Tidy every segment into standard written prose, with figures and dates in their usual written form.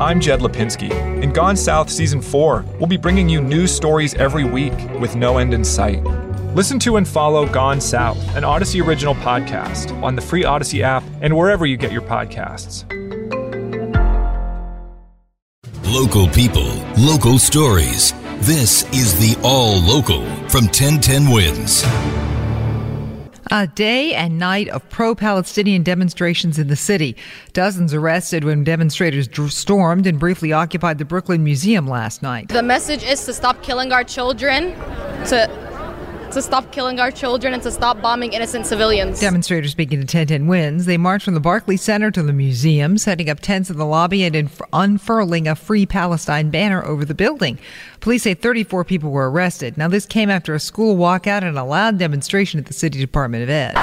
I'm Jed Lipinski. In Gone South Season 4, we'll be bringing you news stories every week with no end in sight. Listen to and follow Gone South, an Odyssey original podcast, on the free Odyssey app and wherever you get your podcasts. Local people, local stories. This is the All Local from 1010 Wins. A day and night of pro-Palestinian demonstrations in the city. Dozens arrested when demonstrators stormed and briefly occupied the Brooklyn Museum last night. The message is to stop killing our children, to stop killing our children and to stop bombing innocent civilians. Demonstrators speaking to 1010 Wins. They marched from the Barclays Center to the museum, setting up tents in the lobby and unfurling a Free Palestine banner over the building. Police say 34 people were arrested. Now, this came after a school walkout and a loud demonstration at the City Department of Ed.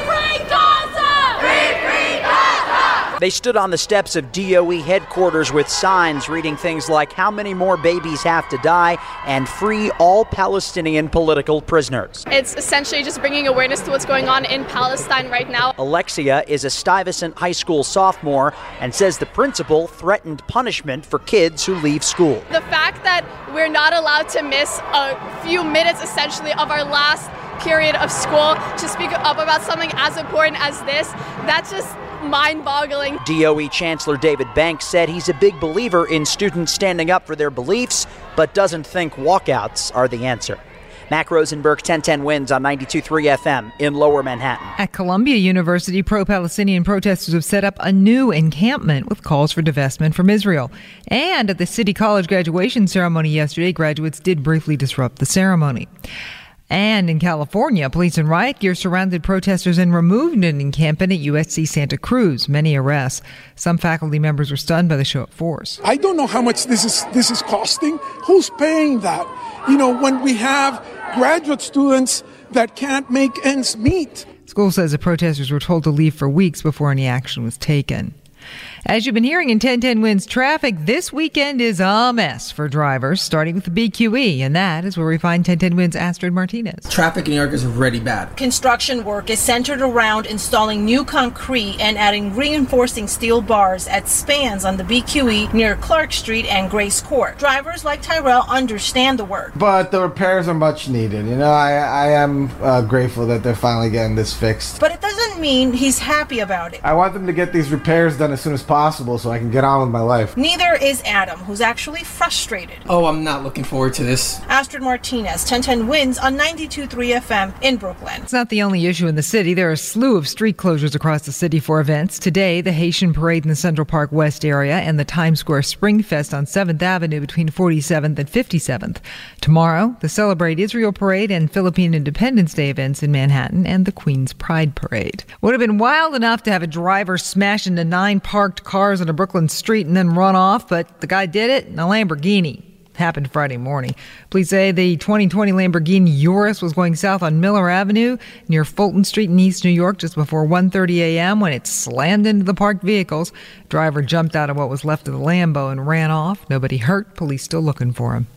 They stood on the steps of DOE headquarters with signs reading things like "How many more babies have to die?" and "Free all Palestinian political prisoners." It's essentially just bringing awareness to what's going on in Palestine right now. Alexia is a Stuyvesant High School sophomore and says the principal threatened punishment for kids who leave school. The fact that we're not allowed to miss a few minutes essentially of our last period of school to speak up about something as important as this, that's just mind-boggling. DOE Chancellor David Banks said he's a big believer in students standing up for their beliefs, but doesn't think walkouts are the answer. Mac Rosenberg, 1010 Wins on 92.3 FM in Lower Manhattan. At Columbia University, pro-Palestinian protesters have set up a new encampment with calls for divestment from Israel. And at the City College graduation ceremony yesterday, graduates did briefly disrupt the ceremony. And in California, police in riot gear surrounded protesters and removed an encampment at USC Santa Cruz. Many arrests. Some faculty members were stunned by the show of force. I don't know how much this is costing. Who's paying that? You know, when we have graduate students that can't make ends meet. School says the protesters were told to leave for weeks before any action was taken. As you've been hearing in 1010 Wins, traffic this weekend is a mess for drivers, starting with the BQE, and that is where we find 1010 Wins' Astrid Martinez. Traffic in New York is already bad. Construction work is centered around installing new concrete and adding reinforcing steel bars at spans on the BQE near Clark Street and Grace Court. Drivers like Tyrell understand the work. But the repairs are much needed. You know, I am grateful that they're finally getting this fixed. But it doesn't mean he's happy about it. I want them to get these repairs done as soon as possible so I can get on with my life. Neither is Adam, who's actually frustrated. Oh, I'm not looking forward to this. Astrid Martinez, 1010 Wins on 92.3 FM in Brooklyn. It's not the only issue in the city. There are a slew of street closures across the city for events. Today, the Haitian Parade in the Central Park West area and the Times Square Spring Fest on 7th Avenue between 47th and 57th. Tomorrow, the Celebrate Israel Parade and Philippine Independence Day events in Manhattan and the Queen's Pride Parade. Would have been wild enough to have a driver smash into 9 parked cars on a Brooklyn street and then run off, but the guy did it in a Lamborghini. Happened Friday morning. Police say the 2020 Lamborghini Urus was going south on Miller Avenue near Fulton Street in East New York just before 1:30 a.m. when it slammed into the parked vehicles. Driver jumped out of what was left of the Lambo and ran off. Nobody hurt. Police still looking for him.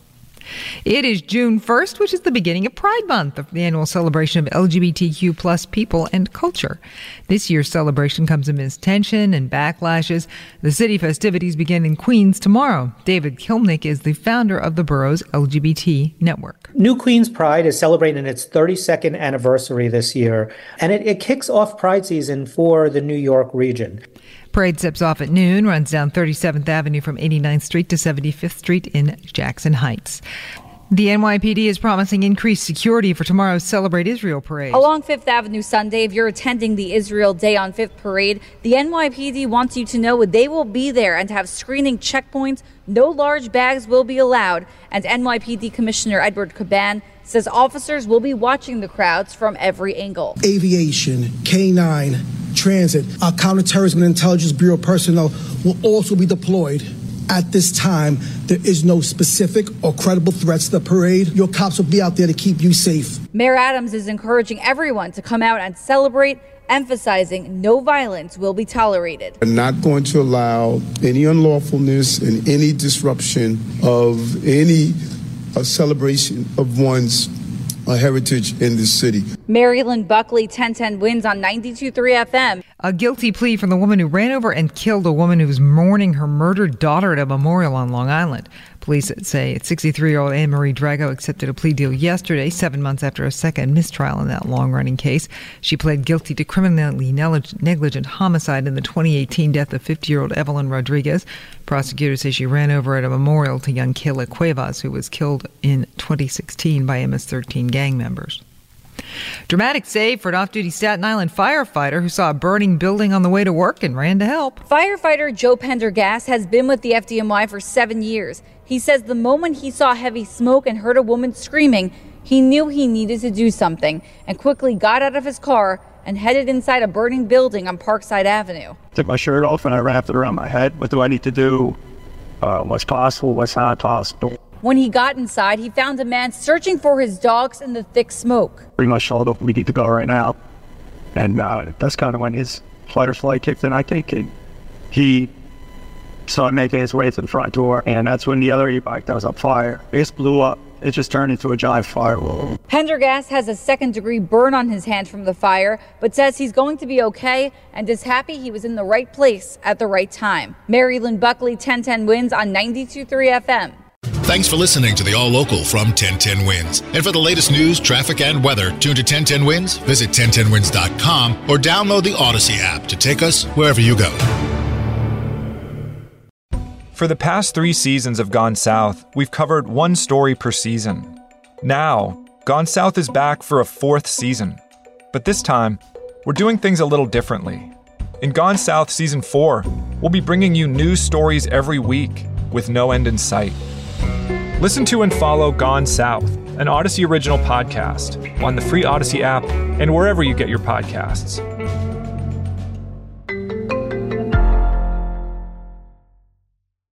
It is June 1st, which is the beginning of Pride Month, the annual celebration of LGBTQ plus people and culture. This year's celebration comes amidst tension and backlashes. The city festivities begin in Queens tomorrow. David Kilnick is the founder of the borough's LGBT network. New Queens Pride is celebrating its 32nd anniversary this year, and it kicks off Pride season for the New York region. Parade steps off at noon, runs down 37th Avenue from 89th Street to 75th Street in Jackson Heights. The NYPD is promising increased security for tomorrow's Celebrate Israel parade. Along 5th Avenue Sunday, if you're attending the Israel Day on 5th parade, the NYPD wants you to know they will be there and have screening checkpoints. No large bags will be allowed. And NYPD Commissioner Edward Caban says officers will be watching the crowds from every angle. Aviation, K-9, transit, our counterterrorism and intelligence bureau personnel will also be deployed. At this time, there is no specific or credible threats to the parade. Your cops will be out there to keep you safe. Mayor Adams is encouraging everyone to come out and celebrate, emphasizing no violence will be tolerated. We're not going to allow any unlawfulness and any disruption of any celebration of one's heritage in this city. Marilyn Buckley, 1010 Wins on 92.3 FM. A guilty plea from the woman who ran over and killed a woman who was mourning her murdered daughter at a memorial on Long Island. Police say 63-year-old Anne-Marie Drago accepted a plea deal yesterday, 7 months after a second mistrial in that long-running case. She pled guilty to criminally negligent homicide in the 2018 death of 50-year-old Evelyn Rodriguez. Prosecutors say she ran over at a memorial to young Kayla Cuevas, who was killed in 2016 by MS-13 gang members. Dramatic save for an off-duty Staten Island firefighter who saw a burning building on the way to work and ran to help. Firefighter Joe Pendergast has been with the FDNY for 7 years. He says the moment he saw heavy smoke and heard a woman screaming, he knew he needed to do something and quickly got out of his car and headed inside a burning building on Parkside Avenue. Took my shirt off and I wrapped it around my head. What do I need to do? What's possible? What's not possible? When he got inside, he found a man searching for his dogs in the thick smoke. Pretty much told him we need to go right now. And that's kind of when his fight or flight kicked in, I think. And he started making his way to the front door. And that's when the other e-bike that was on fire, it just blew up. It just turned into a giant fireball. Pendergast has a second-degree burn on his hand from the fire, but says he's going to be okay and is happy he was in the right place at the right time. Mary Lynn Buckley, 1010 Wins on 92.3 FM. Thanks for listening to the All Local from 1010 Wins. And for the latest news, traffic, and weather, tune to 1010 Wins, visit 1010wins.com, or download the Odyssey app to take us wherever you go. For the past 3 seasons of Gone South, we've covered one story per season. Now, Gone South is back for a 4th season. But this time, we're doing things a little differently. In Gone South Season 4, we'll be bringing you news stories every week with no end in sight. Listen to and follow Gone South, an Odyssey original podcast, on the free Odyssey app and wherever you get your podcasts.